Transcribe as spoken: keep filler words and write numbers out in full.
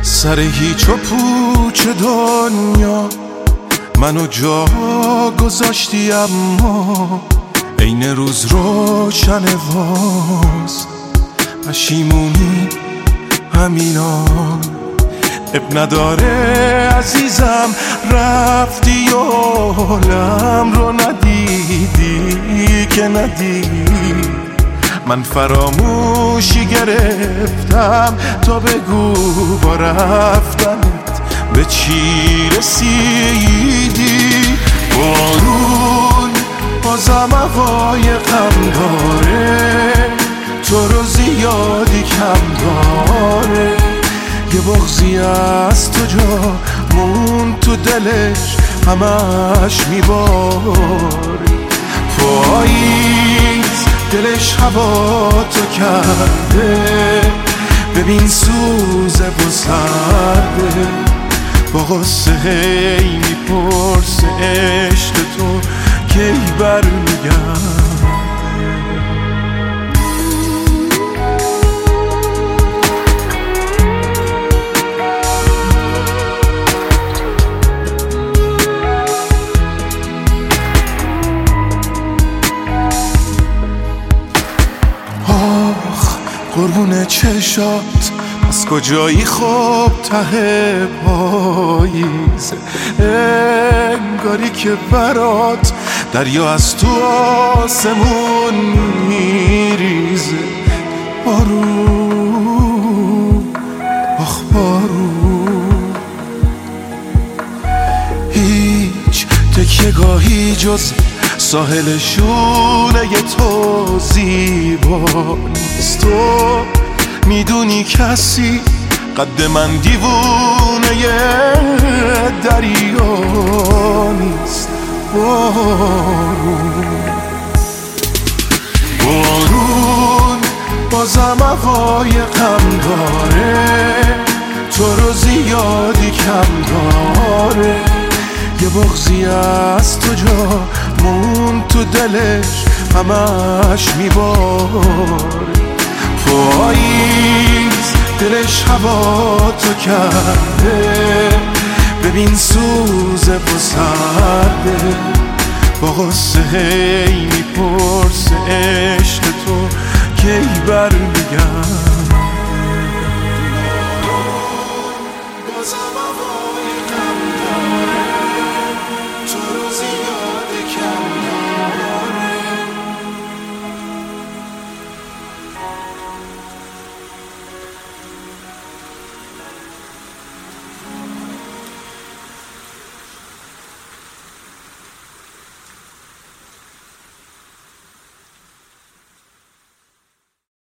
سر هیچ و پوچ دنیا منو جا گذاشتی، اما عین روز روشن واست پشیمونی همینان. اب نداره عزیزم رفتی و حالم رو ندیدی که ندیدی. من فراموشی گرفتم تا بگو با رفتنت به چی رسیدی. بارون بازم هوای غم داره، تو رو زیادی کم داره. یه بغضی از تو جا مون تو دلش همش میباری. پاییز دلش هوا تو کرده، ببین سوزه و سرده. با غصه هی میپرسه عشق تو کی برمیگرده. قربون چشات از کجایی خوب ته پاییز، انگاری که برات دریا از تو آسمون میریزه. بارون آخ بارون، هیچ تکیه‌گاهی جز ساحل شونه تو زیبا نیست. تو میدونی کسی قد من دیوونه دریا نیست. بارون بارون بازم هوای غم داره، تو رو زیادی کم داره. یه بغضی از تو جا مون تو دلش همش میباره. پاییز دلش هوا تو کرده، ببین سوزه و سرده. با غصه هی میپرسه عشق تو کی برمیگرده.